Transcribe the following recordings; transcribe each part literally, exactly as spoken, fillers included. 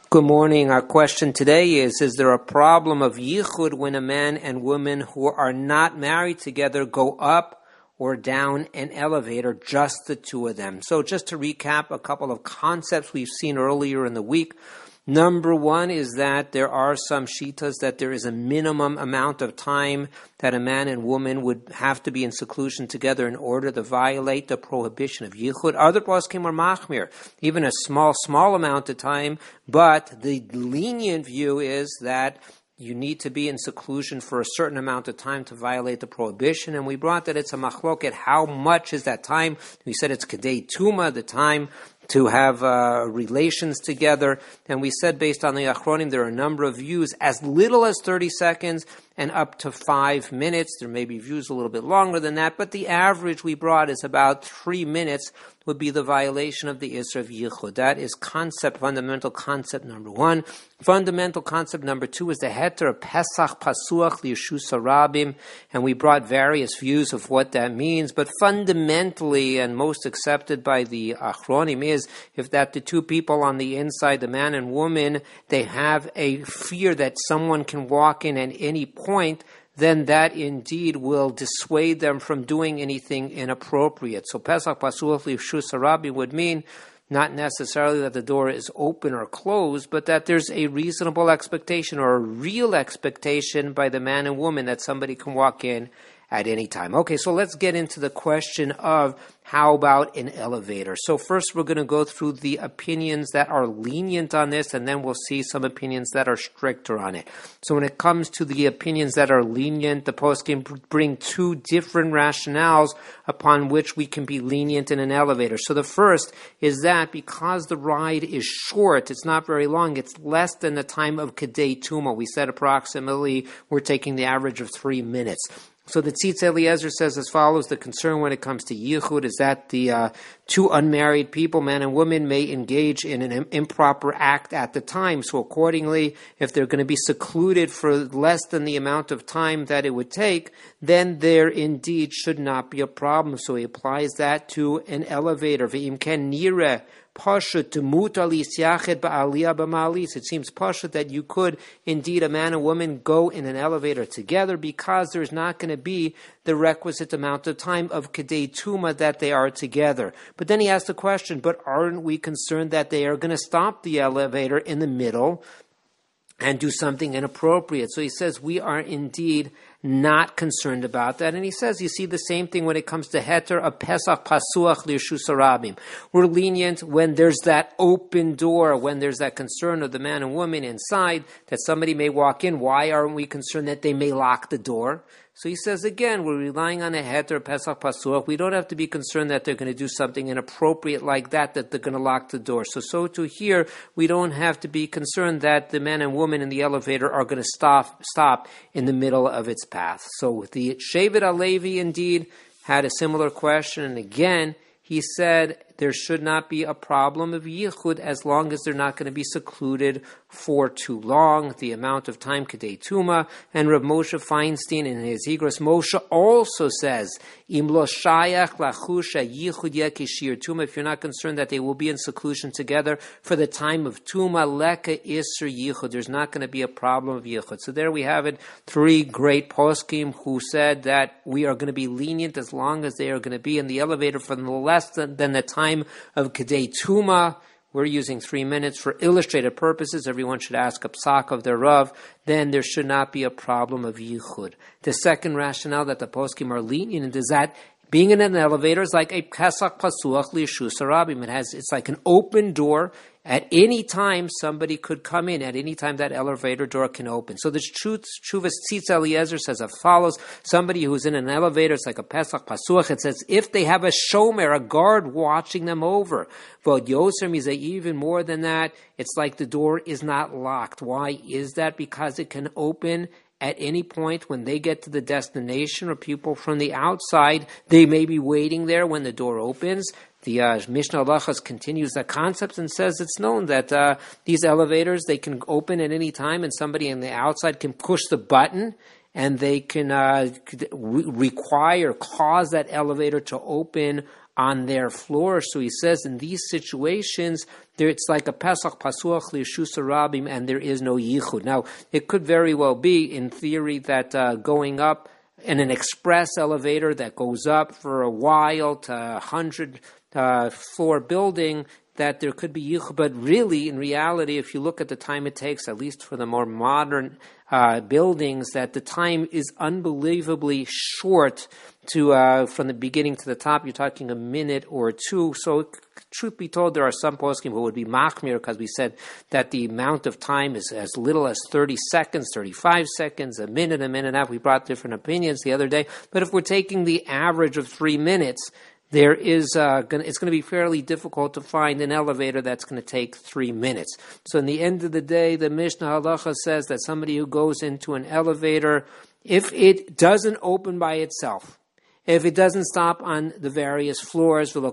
Good morning. Our question today is, is there a problem of yichud when a man and woman who are not married together go up or down an elevator, just the two of them? So just to recap a couple of concepts we've seen earlier in the week. Number one is that there are some shitas that there is a minimum amount of time that a man and woman would have to be in seclusion together in order to violate the prohibition of yichud. Other poskim are machmir, even a small, small amount of time, but the lenient view is that you need to be in seclusion for a certain amount of time to violate the prohibition. And we brought that it's a machloket. How much is that time? We said it's kedei tuma, the time to have uh, relations together. And we said based on the Achronim, there are a number of views, as little as thirty seconds and up to five minutes. There may be views a little bit longer than that, but the average we brought is about three minutes would be the violation of the Isra of Yichud. That is concept, fundamental concept number one. Fundamental concept number two is the heter of Pesach Pasuach Liyeshus Rabim, and we brought various views of what that means, but fundamentally and most accepted by the Achronim is if that the two people on the inside, the man and woman, they have a fear that someone can walk in at any point, then that indeed will dissuade them from doing anything inappropriate. So Pesach Pasuach Liyeshus Rabim would mean not necessarily that the door is open or closed, but that there's a reasonable expectation or a real expectation by the man and woman that somebody can walk in at any time. Okay, so let's get into the question of how about an elevator. So first we're going to go through the opinions that are lenient on this, and then we'll see some opinions that are stricter on it. So when it comes to the opinions that are lenient, the poskim bring two different rationales upon which we can be lenient in an elevator. So the first is that because the ride is short, it's not very long, it's less than the time of Kedei Tuma. We said approximately we're taking the average of three minutes. So the Tzitz Eliezer says as follows: the concern when it comes to yichud is that the uh, two unmarried people, man and woman, may engage in an improper act at the time. So accordingly, if they're going to be secluded for less than the amount of time that it would take, then there indeed should not be a problem. So he applies that to an elevator. Ve'im ken nireh Pashut to mutalis yached ba'aliyah b'ma'alis. It seems pashut that you could indeed, a man and woman, go in an elevator together because there's not going to be the requisite amount of time of kedei tuma that they are together. But then he asked the question, but aren't we concerned that they are going to stop the elevator in the middle and do something inappropriate? So he says we are indeed not concerned about that. And he says, you see the same thing when it comes to heter of Pesach Pasuach Liyeshus Rabim. We're lenient when there's that open door, when there's that concern of the man and woman inside that somebody may walk in. Why aren't we concerned that they may lock the door? So he says, again, we're relying on a heter, Pesach Pasuach. We don't have to be concerned that they're going to do something inappropriate like that, that they're going to lock the door. So, so to here, we don't have to be concerned that the man and woman in the elevator are going to stop, stop in the middle of its path. So the Shevet HaLevi indeed had a similar question, and again, he said there should not be a problem of yichud as long as they're not going to be secluded for too long, the amount of time kedei tuma. And Rav Moshe Feinstein in his Igros Moshe also says, Im lo shayach lachusha yichud yekishir tuma, if you're not concerned that they will be in seclusion together for the time of tuma, leka isser yichud, there's not going to be a problem of yichud. So there we have it, three great poskim who said that we are going to be lenient as long as they are going to be in the elevator for less than, than the time of Kedei Tuma. We're using three minutes for illustrated purposes. Everyone should ask a psak of their Rav. Then there should not be a problem of yichud. The second rationale that the poskim are lenient is that being in an elevator is like a Pesach Pasuach Liyeshus Rabim. It has, it's like an open door. At any time, somebody could come in. At any time, that elevator door can open. So the Shuvas Tzitz Eliezer says as follows: somebody who's in an elevator, it's like a Pesach Pasuach. It says if they have a shomer, a guard watching them over. But Yoser Mizeh, even more than that, it's like the door is not locked. Why is that? Because it can open at any point when they get to the destination, or people from the outside, they may be waiting there when the door opens. The uh, Mishnah Halachos continues that concept and says it's known that uh, these elevators, they can open at any time, and somebody on the outside can push the button and they can uh, re- require, cause that elevator to open on their floor. So he says in these situations, there it's like a Pesach Pasuach L'Yeshus Rabim, and there is no Yichud. Now, it could very well be, in theory, that uh, going up in an express elevator that goes up for a while to a hundred uh, floor building, that there could be yichud, but really, in reality, if you look at the time it takes, at least for the more modern uh, buildings, that the time is unbelievably short to uh, from the beginning to the top. You're talking a minute or two. So, truth be told, there are some poskim who would be machmir, because we said that the amount of time is as little as thirty seconds, thirty-five seconds, a minute, a minute and a half. We brought different opinions the other day. But if we're taking the average of three minutes, there is uh, gonna, it's going to be fairly difficult to find an elevator that's going to take three minutes. So in the end of the day, the Mishnah Halacha says that somebody who goes into an elevator, if it doesn't open by itself, if it doesn't stop on the various floors, and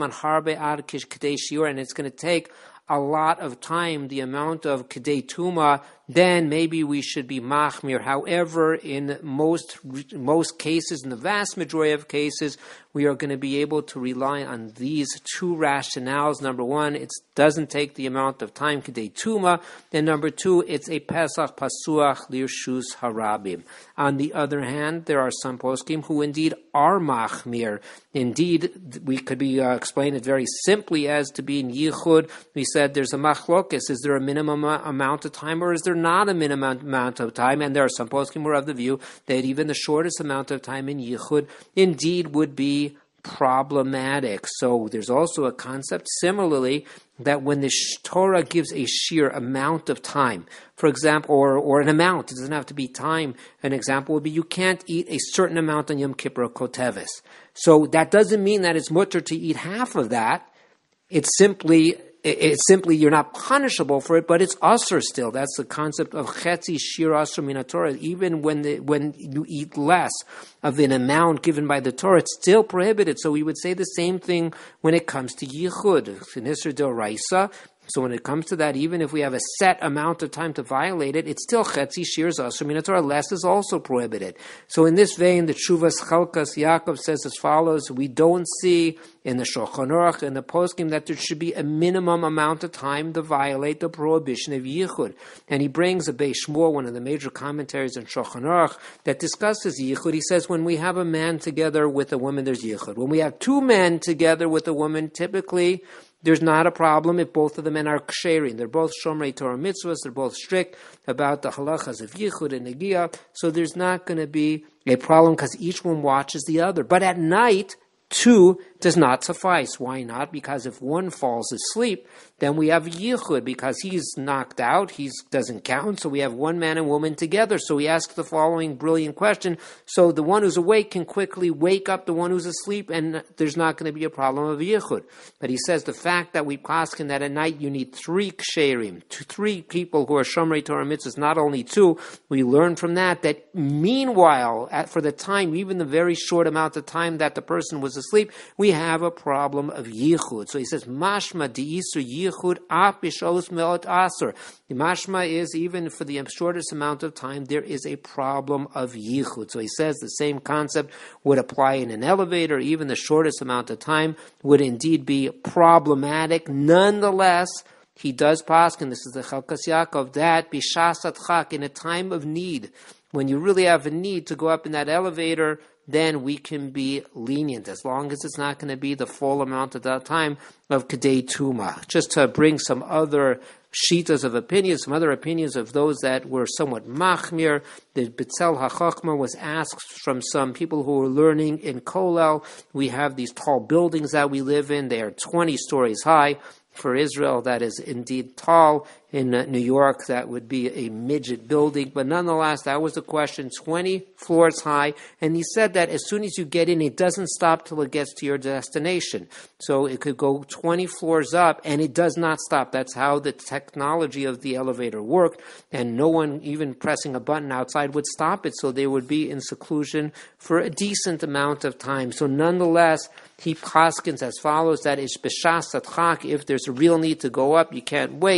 it's going to take a lot of time, the amount of Kedei Tuma, then maybe we should be machmir. However, in most most cases, in the vast majority of cases, we are going to be able to rely on these two rationales. Number one, it doesn't take the amount of time Kedei Tuma, and number two, it's a Pesach Pasuach L'Yeshus Harabim. On the other hand, there are some poskim who indeed are machmir. Indeed, we could be uh, explain it very simply as to being yichud. We said there's a machlokes. Is there a minimum amount of time, or is there not a minimum amount of time? And there are some poskim who are of the view that even the shortest amount of time in yichud indeed would be problematic. So there's also a concept similarly that when the Torah gives a sheer amount of time, for example, or, or an amount, it doesn't have to be time. An example would be you can't eat a certain amount on Yom Kippur Koteves. So that doesn't mean that it's mutter to eat half of that. It's simply It's simply, you're not punishable for it, but it's usher still. That's the concept of chetzi shir usher min Torah. Even when the, when you eat less of an amount given by the Torah, it's still prohibited. So we would say the same thing when it comes to yichud. In Isser D'Oraisa, so when it comes to that, even if we have a set amount of time to violate it, it's still chetzi shir usher min Torah. Less is also prohibited. So in this vein, the Tshuvas Chalkas Yaakov says as follows: we don't see in the Shulchan Aruch and the poskim that there should be a minimum amount of time to violate the prohibition of yichud. And he brings a Beis Shmuel, one of the major commentaries in Shulchan Aruch, that discusses yichud. He says when we have a man together with a woman, there's yichud. When we have two men together with a woman, typically there's not a problem if both of the men are ksherin. They're both shomrei Torah mitzvahs. They're both strict about the halachas of yichud and negiah. So there's not going to be a problem because each one watches the other. But at night, two does not suffice. Why not? Because if one falls asleep, then we have yichud because he's knocked out. He doesn't count. So we have one man and woman together. So he asks the following brilliant question. So the one who's awake can quickly wake up the one who's asleep, and there's not going to be a problem of yichud. But he says the fact that we paskin that at night you need three ksherim, three people who are shomrei Torah mitzvahs, not only two. We learn from that that meanwhile, at, for the time, even the very short amount of time that the person was asleep, we have a problem of yichud. So he says, mashma di'isu yichud ap b'sholos me'ot asur. The mashma is even for the shortest amount of time, there is a problem of yichud. So he says the same concept would apply in an elevator. Even the shortest amount of time would indeed be problematic. Nonetheless, he does paskin, this is the Chalkas Yaakov, that b'shas adchak, in a time of need, when you really have a need to go up in that elevator, then we can be lenient, as long as it's not going to be the full amount of that time of Kedei Tuma. Just to bring some other shitas of opinions, some other opinions of those that were somewhat machmir. The B'tzel HaChachma was asked from some people who were learning in Kollel. We have these tall buildings that we live in. They are twenty stories high. For Israel, that is indeed tall. In uh, New York, that would be a midget building. But nonetheless, that was the question, twenty floors high. And he said that as soon as you get in, it doesn't stop till it gets to your destination. So it could go twenty floors up, and it does not stop. That's how the technology of the elevator worked. And no one, even pressing a button outside, would stop it. So they would be in seclusion for a decent amount of time. So nonetheless, he paskins as follows, that is b'shas adchak, if there's a real need to go up, you can't wait,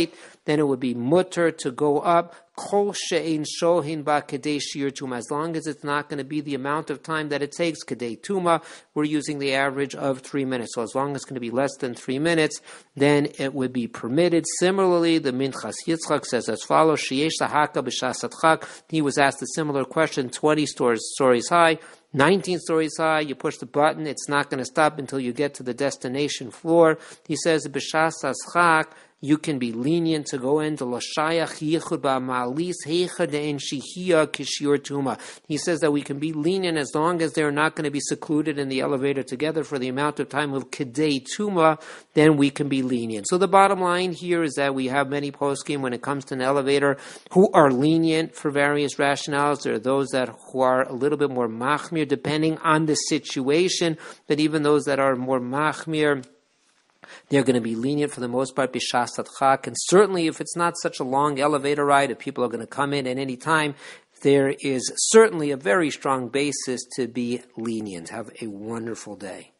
then it would be mutter to go up, kol she'ein shohin ba kedei shiur tuma, as long as it's not going to be the amount of time that it takes kedei tuma. We're using the average of three minutes. So as long as it's going to be less than three minutes, then it would be permitted. Similarly, the Minchas Yitzchak says as follows, sheyesh lahaka b'shas hadchak. He was asked a similar question, twenty stories, stories high, nineteen stories high, you push the button, it's not going to stop until you get to the destination floor. He says, b'shas hadchak, you can be lenient to go into Lashayach Yichud Ba'Malis Heicha De'en Shihia Kishiur Tuma. He says that we can be lenient as long as they're not going to be secluded in the elevator together for the amount of time of Kedei Tuma, then we can be lenient. So the bottom line here is that we have many poskim when it comes to an elevator who are lenient for various rationales. There are those that who are a little bit more machmir depending on the situation, but even those that are more machmir, they're going to be lenient for the most part, b'shas hadchak. And certainly if it's not such a long elevator ride, if people are going to come in at any time, there is certainly a very strong basis to be lenient. Have a wonderful day.